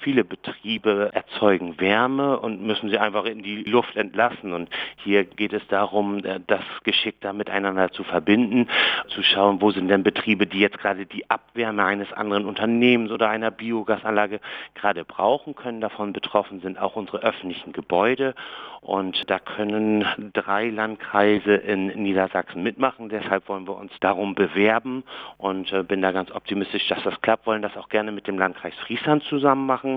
viele Betriebe erzeugen Wärme und müssen sie einfach in die Luft entlassen. Und hier geht es darum, das geschickter miteinander zu verbinden, zu schauen, wo sind denn Betriebe, die jetzt gerade die Abwärme eines anderen Unternehmens oder einer Biogasanlage gerade brauchen können. Davon betroffen sind auch unsere öffentlichen Gebäude. Und da können 3 Landkreise in Niedersachsen mitmachen. Deshalb wollen wir uns darum bewerben und bin da ganz optimistisch, dass das klappt. Wollen das auch gerne mit dem Landkreis Friesland zusammen machen.